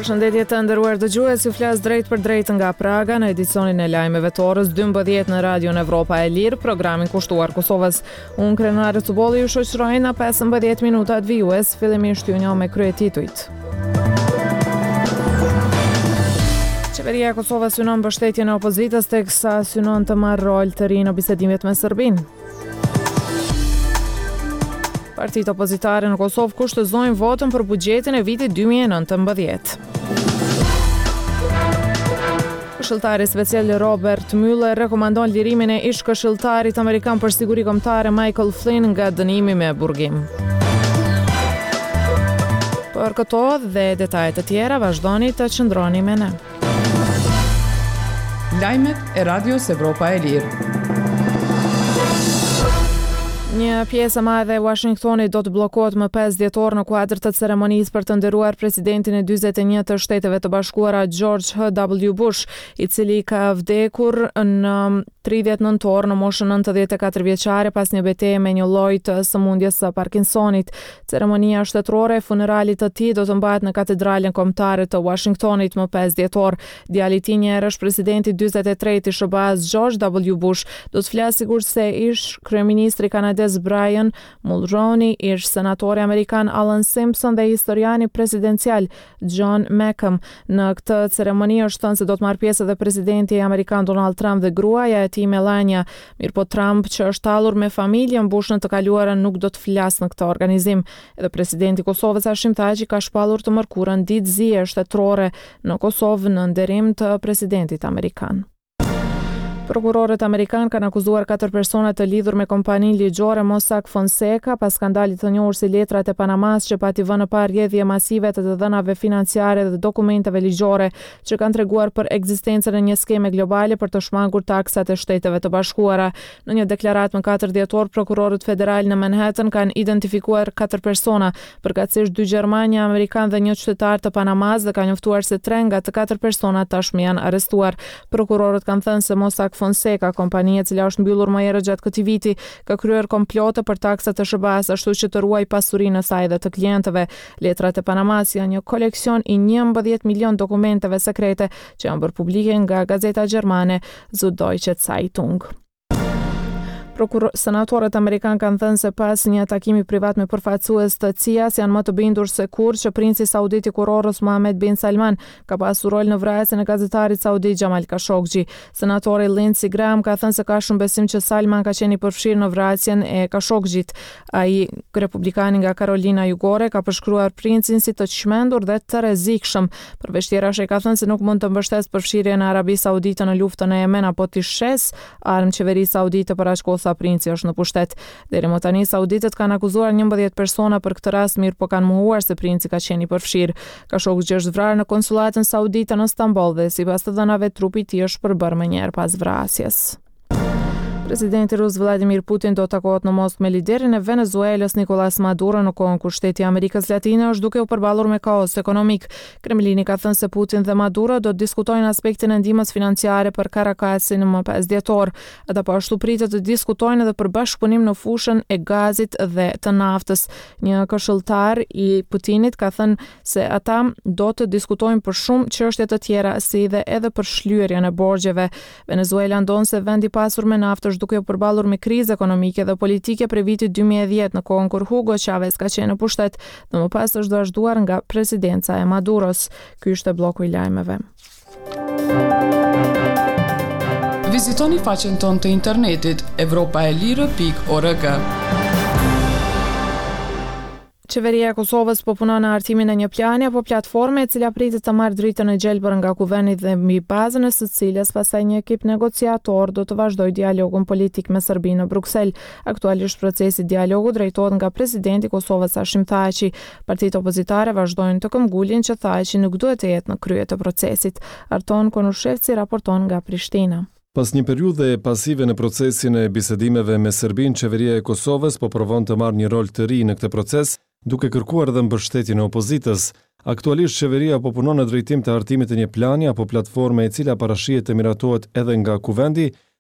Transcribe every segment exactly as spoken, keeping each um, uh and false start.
Përshëndetje të nderuar dëgjues, ju flas drejt për drejt nga Praga në edicionin e lajmeve të orës dymbëdhjetë në Radion Evropa e Lirë, programin kushtuar Kosovës. Unë Krenare Cubolli ju shoqëroj në pesëmbëdhjetë minutat vijues, fillimisht ju njoh me kryetitujt. Qeveria e Kosovës synon mbështetjen e opozitës teksa synon të marrë rol të ri në bisedimet me Serbinë. Partitë opozitare në Kosovë kushtëzojnë votën për buxhetin e vitit dy mijë e nëntëmbëdhjetë. Këshilltari special Robert Mueller rekomandon lirimin e ish këshilltarit amerikan për siguri kombëtare Michael Flynn nga dënimi me burgim. Për këto dhe detajet të tjera vazhdoni të qëndroni me ne. Lajmet e Radios Evropa e Lirë. Një pjesë e madhe e Washingtonit do të bllokohet më pesë dhjetor në kuadër të ceremonisë për të nderuar presidentin e dyzet e një të Shteteve të Bashkuara George H W Bush, i cili ka vdekur në tridhjetë nëntor në moshën nëntëdhjetë e katër vjeçare pas një betejë me një lloj të sëmundjes së Parkinsonit. Ceremonia shtetërore e funeralit të tij do të mbahet në Katedralen Kombëtare të Washingtonit më pesë dhjetor. Djali i tij, një herësh presidenti dyzet e tretë i S B A-s George W Bush, do të flasë sigurisht ish kryeministri kanadez Brian Mulroney, ish senatori amerikan Alan Simpson dhe historiani presidencial John McCain. Në këtë ceremoni është thënë se do të marrë pjesë edhe presidenti amerikan Donald Trump dhe gruaja e tij Melania. Mirpo Trump, që është tallur me familjen Bush në të kaluarën, nuk do të flasë në këtë organizim. Edhe presidenti i Kosovës Hashim Thaçi ka shpallur të mërkurën ditëzie shtetërore në Kosovë në nderim të presidentit amerikan. Prokurorët amerikan kanë akuzuar katër persona të lidhur me kompaninë ligjore Mossack Fonseca pas skandalit të njohur si letrat e Panamas, që pati vënë pa rrjedhje masive të të dhënave financiare dhe dokumenteve ligjore që kanë treguar për ekzistencën e një skeme globale për të shmangur taksat e Shteteve të Bashkuara. Në një deklaratë më katër dhjetor, prokurorët federal në Manhattan kanë identifikuar katër persona, përkatësisht dy gjermanë, një amerikan dhe një qytetar të Panamas, dhe kanë njoftuar se tre nga të katër personat tashmë janë arrestuar. Prokurorët kanë thënë se Mossack Fonseca, kompania e cila është mbyllur më herët gjatë këtij viti, ka kryer komplote për taksat të S B A-s, ashtu që të ruaj pasurinë e saj dhe të klientëve. Letrat e Panamas janë një koleksion i njëmbëdhjetë milion dokumenteve sekrete që janë bërë publike nga gazeta gjermane Süddeutsche Zeitung. Prokuror, senatorët amerikan kanë thënë se pas një takimi privat me përfaqësues të C I A-s janë më të bindur se kurrë që princi saudit i kurorës Mohammed bin Salman ka pasur rol në vrasjen e gazetarit saudit Jamal Khashoggi. Senatori Lindsey Graham ka thënë se ka shumë besim që Salman ka qenë i përfshirë në vrasjen e Khashoggit. Ai, republikani nga Karolina Jugore, ka përshkruar princin si të çmendur dhe të rrezikshëm. Përveç tjerash, ai ka thënë se nuk mund të mbështesë përfshirjen e Arabisë Saudite në luftën e Yemen apo të shes armë qeverisë saudite për aq kohë sa princi është në pushtet. Deri më tani sauditët kanë akuzuar njëmbëdhjetë persona për këtë rast, mirë po kanë mohuar se princi ka qenë i përfshirë. Khashoggi është vrarë në konsulatën saudite në Stamboll dhe sipas të dhënave trupi i tij është përbërë më njëherë pas vrasjes. Presidenti rus Vladimir Putin do të takohet në Moskë me liderin e Venezuelës Nicolas Maduro në kohën kur shteti i Amerikës Latine është duke u përballur me kaos ekonomik. Kremlini ka thënë se Putin dhe Maduro do të diskutojnë aspektin e ndihmës financiare për Caracasin më pesë dhjetor. Ata po ashtu pritet të diskutojnë edhe për bashkëpunim në fushën e gazit dhe të naftës. Një këshilltar i Putinit ka thënë se ata do të diskutojnë për shumë çështje të tjera, si dhe edhe për shlyerjen e borxheve. Venezuela ndon se vendi i pasur me naftë duke u përballur me krizë ekonomike dhe politike prej vitit dy mijë e dhjetë në kohën kur Hugo Chavez ka qenë në pushtet dhe më pas është vazhduar nga presidenca e Maduros. Ky ishte bloku i lajmeve. Vizitoni faqen tonë të internetit evropa e lirë pikë org. Qeveria e Kosovës po punon në hartimin e një plani apo platforme e cila pritet të marrë dritën e gjelbër nga kuveni dhe mbi bazën e së cilës pastaj një ekip negociator do të vazhdojë dialogun politik me Serbinë në Bruksel. Aktualisht procesi i dialogut drejtohet nga presidenti i Kosovës Hashim Thaçi. Partitë opozitare vazhdojnë të këmbgulin që Thaçi nuk duhet të jetë në krye të procesit. Arton Konushevci raporton nga Prishtina. Pas një periudhe pasive në procesin e bisedimeve me Serbinë, qeveria e Kosovës po provon të marrë një rol të ri në këtë proces, duke kërkuar dhe mbështetjen e opozitës. Aktualisht qeveria po punon në drejtim të hartimit të një plani apo platforme e cila parashihet të miratohet edhe nga kuvendi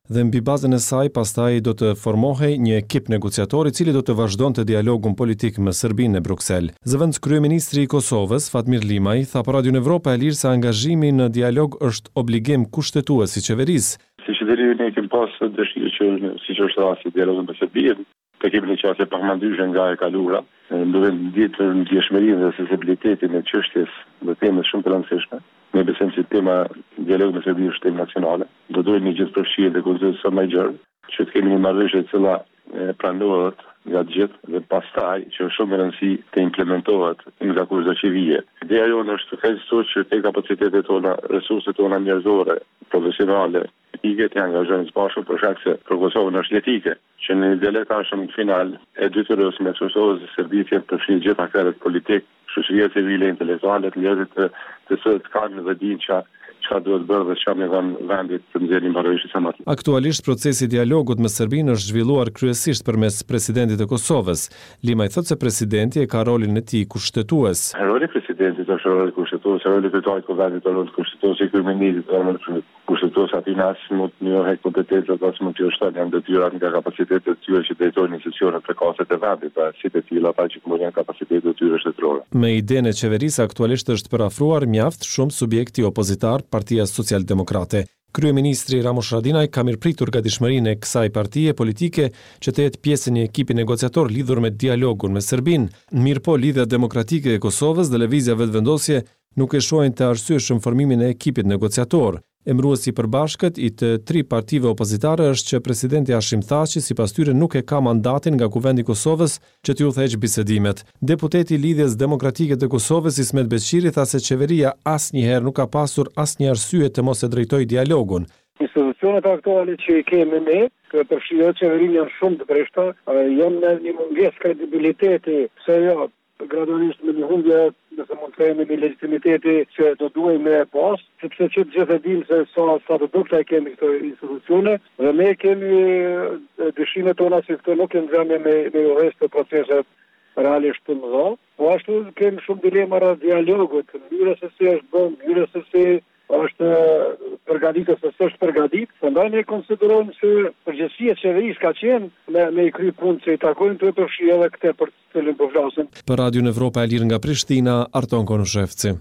dhe mbi bazën e saj pastaj do të formohej një ekip negociator i cili do të vazhdonte dialogun politik me Serbinë në Bruksel. Zëvendës kryeministri i Kosovës, Fatmir Limaj, tha për Radion Evropa e Lirë se angazhimi në dialog është obligim kushtetues i qeverisë. Si qeveria ne kemi pas dëshirë që siç është rasti dialogun me Serbinë, të kemi një qasje përmendyshe nga e kalura, duhet ditë në ndjeshmërinë dhe sensibilitetin e çështjes dhe temës shumë të rëndësishme. Ne besojmë se tema dialogu me Serbinë është temë nacionale. Do duhet një gjithë përfshirje dhe konsensus sa më i gjerë, që të kemi një marrëveshje e cila pranohet nga të gjithë dhe pastaj që është shumë e rëndësishme të implementohet nga kurza qeverie. Ideja jonë është të kemi që te kapacitetet tona, resurset tona njerëzore, profesionale, i të angazhojnë së bashku për shkak se për Kosovën është jetike, që në dialogin final e dytyrës me Kosovës dhe Serbisë përfshin gjithë aktorët politik, shoqëria civile, intelektuale, njerëzit të të së të kanë dhe dinë që çfarë duhet bërë dhe çfarë më kanë vendit të nxjerrin marrëveshje sa më të. Aktualisht procesi i dialogut me Serbinë është zhvilluar kryesisht përmes presidentit të Kosovës. Limaj thotë se presidenti e ka rolin e tij kushtetues. Roli i presidentit është roli kushtetues, roli i kryetarit të vendit është roli kushtetues, i kryeministit është kushtetues aty në asnjë mënyrë kompetencë apo asnjë mënyrë shtat janë detyrat nga kapacitetet e tyre që drejtojnë institucionet prekase të vendit, pra si të tilla ata që kanë kapacitetet e tyre shtetërore. Me idenë e qeverisë aktualisht është përafruar mjaft shumë subjekti opozitar, Partia Socialdemokrate. Kryeministri Ramush Haradinaj ka mirëpritur gatishmërinë e kësaj partie politike që të jetë pjesë e një ekipi negociator lidhur me dialogun me Serbinë. Mirëpo lidhja demokratike e Kosovës dhe lëvizja vetëvendosje nuk e shohin të arsyeshëm formimin e ekipit negociator. Emëruesi i përbashkët i të tri partive opozitare është që presidenti Hashim Thaçi sipas tyre nuk e ka mandatin nga Kuvendi i Kosovës që t'ju udhëheqë bisedimet. Deputeti i Lidhjes Demokratike të Kosovës Ismet Beqiri tha se qeveria asnjëherë nuk ka pasur asnjë arsye të mos e drejtojë dialogun. Institucionet aktuale që i kemi ne, që përfshirë qeverinë janë shumë të breshta, janë në një mungesë kredibiliteti, se jo, gradualisht me një humbje, nëse mund të themi, me legitimiteti që do duhej me e pas, sepse që të gjithë e dimë se sa, sa të dukta e kemi këto institucione, dhe ne kemi dëshimet tona se këto nuk janë gjame me, me johes të proceset realisht të mëdha, po ashtu kemi shumë dilema rreth dialogut, mënyra se si është bën, mënyra se si është përgatitur ose s'është përgatitur. Prandaj ne konsiderojmë se përgjegjësia e qeverisë ka qenë me, me i kry punë që i takojnë të përfshirë edhe këtë për të cilën po flasim. Për Radion Evropa e Lirë nga Prishtina, Arton Konushevci.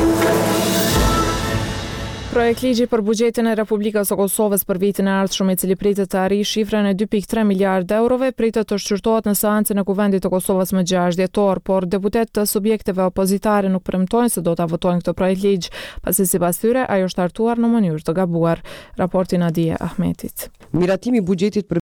Projekt ligji për buxhetin e Republikës së Kosovës për vitin e ardhshëm, i cili pritet të arrijë shifrën e dy pikë tre miliardë eurove, pritet të shqyrtohet në seancën e Kuvendit të Kosovës më gjashtë dhjetor, por deputet të subjekteve opozitare nuk premtojnë se do ta votojnë këtë projekt ligj, pasi sipas tyre ajo është hartuar në mënyrë të gabuar. Raporti Nadia Ahmetit. Miratimi i buxhetit për